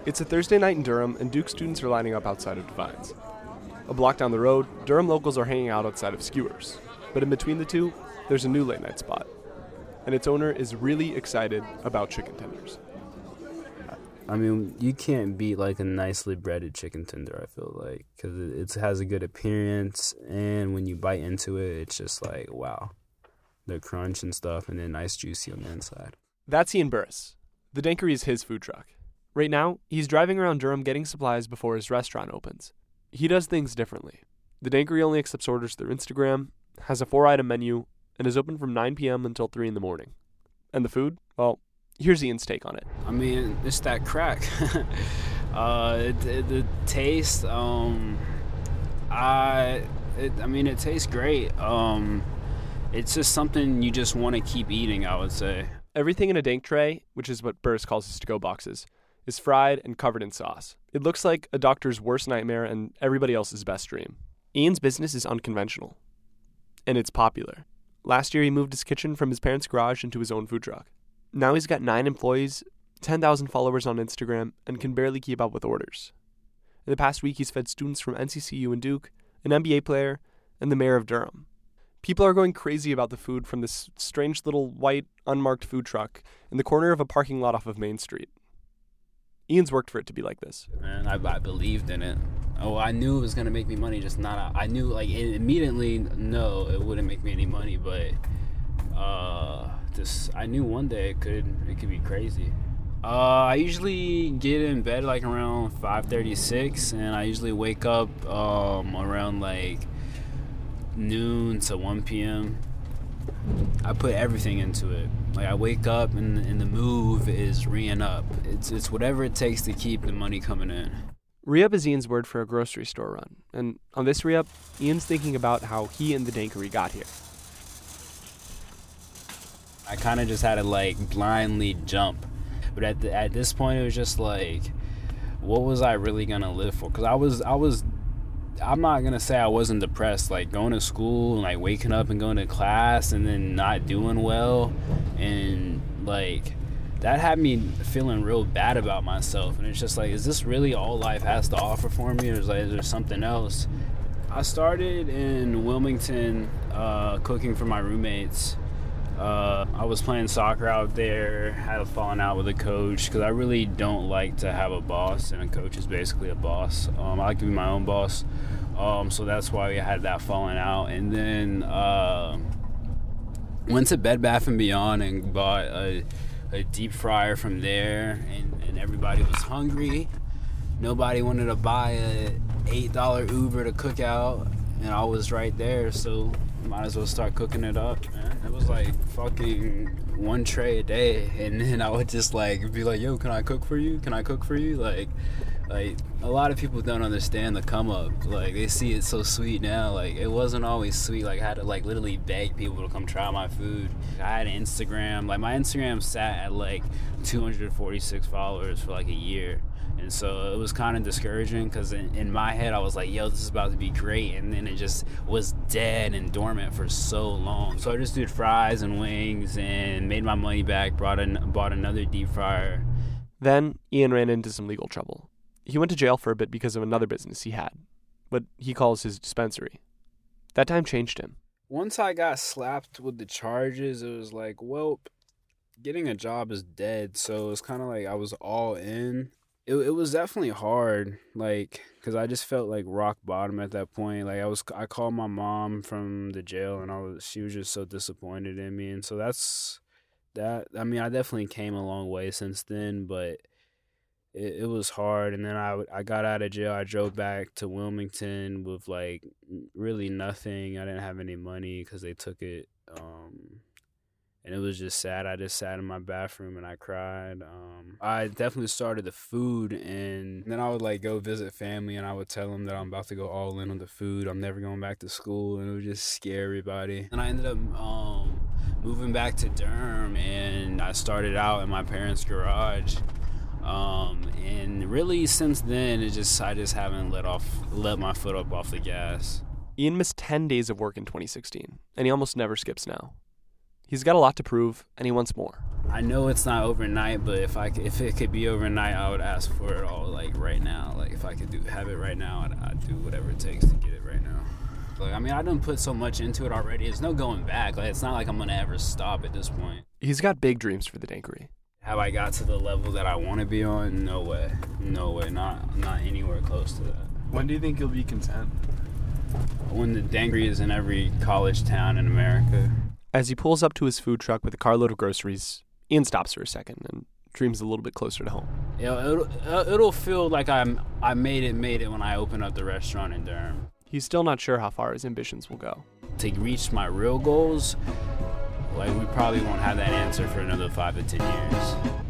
It's a Thursday night in Durham, and Duke students are lining up outside of Divines. A block down the road, Durham locals are hanging out outside of Skewers. But in between the two, there's a new late-night spot. And its owner is really excited about chicken tenders. I mean, you can't beat like a nicely breaded chicken tender, I feel like, because it has a good appearance, and when you bite into it, it's just like, wow. The crunch and stuff, and then nice juicy on the inside. That's Ian Burris. The Dankery is his food truck. Right now, he's driving around Durham getting supplies before his restaurant opens. He does things differently. The Dankery only accepts orders through Instagram, has a 4-item menu, and is open from 9 p.m. until 3 in the morning. And the food? Well, here's Ian's take on it. I mean, it's that crack. The taste, it tastes great. It's just something you just want to keep eating, I would say. Everything in a dank tray, which is what Burris calls his to-go boxes, is fried and covered in sauce. It looks like a doctor's worst nightmare and everybody else's best dream. Ian's business is unconventional. And it's popular. Last year, he moved his kitchen from his parents' garage into his own food truck. Now he's got 9 employees, 10,000 followers on Instagram, and can barely keep up with orders. In the past week, he's fed students from NCCU and Duke, an NBA player, and the mayor of Durham. People are going crazy about the food from this strange little white, unmarked food truck in the corner of a parking lot off of Main Street. Ian's worked for it to be like this. Man, I believed in it. Oh, I knew it was going to make me money, I knew, like, immediately, no, it wouldn't make me any money, but, I knew one day it could be crazy. I usually get in bed, like, around 5:36, and I usually wake up, around, like, noon to 1 p.m. I put everything into it. Like, I wake up and the move is re-ing up. It's whatever it takes to keep the money coming in. Re-up is Ian's word for a grocery store run. And on this re-up, Ian's thinking about how he and the Dankery got here. I kind of just had to, like, blindly jump. But at this point, it was just like, what was I really going to live for? Because I'm not going to say I wasn't depressed, like going to school and like waking up and going to class and then not doing well. And like that had me feeling real bad about myself. And it's just like, is this really all life has to offer for me? Or is there something else? I started in Wilmington cooking for my roommates. I was playing soccer out there, had a falling out with a coach because I really don't like to have a boss, and a coach is basically a boss. I like to be my own boss, so that's why we had that falling out. And then went to Bed Bath & Beyond and bought a deep fryer from there, and everybody was hungry. Nobody wanted to buy a $8 Uber to cook out, and I was right there, so might as well start cooking it up, man. It was like fucking 1 tray a day, and then I would just like be like, yo, can I cook for you? Like a lot of people don't understand the come up. Like, they see it so sweet now. Like, it wasn't always sweet. Like, I had to like literally beg people to come try my food. I had an Instagram. Like, my Instagram sat at like 246 followers for like a year. And so it was kind of discouraging because in my head I was like, yo, this is about to be great. And then it just was dead and dormant for so long. So I just did fries and wings and made my money back, bought another deep fryer. Then Ian ran into some legal trouble. He went to jail for a bit because of another business he had, what he calls his dispensary. That time changed him. Once I got slapped with the charges, it was like, well, getting a job is dead. So it's kind of like I was all in. It was definitely hard, like, because I just felt like rock bottom at that point. Like, I called my mom from the jail, and she was just so disappointed in me. And so that's that. I mean, I definitely came a long way since then, but it was hard. And then I got out of jail. I drove back to Wilmington with like really nothing. I didn't have any money because they took it. And it was just sad. I just sat in my bathroom and I cried. I definitely started the food, and then I would like go visit family, and I would tell them that I'm about to go all in on the food. I'm never going back to school, and it would just scare everybody. And I ended up moving back to Durham, and I started out in my parents' garage. And really since then, I just haven't let my foot up off the gas. Ian missed 10 days of work in 2016, and he almost never skips now. He's got a lot to prove, and he wants more. I know it's not overnight, but if it could be overnight, I would ask for it all, like, right now. Like, if I could have it right now, I'd do whatever it takes to get it right now. Like, I mean, I done put so much into it already. There's no going back. Like, it's not like I'm gonna ever stop at this point. He's got big dreams for the Dankery. Have I got to the level that I want to be on? No way. No way. Not anywhere close to that. When do you think you'll be content? When the Dankery is in every college town in America. As he pulls up to his food truck with a carload of groceries, Ian stops for a second and dreams a little bit closer to home. It'll feel like I made it when I open up the restaurant in Durham. He's still not sure how far his ambitions will go. To reach my real goals, like, we probably won't have that answer for another 5 to 10 years.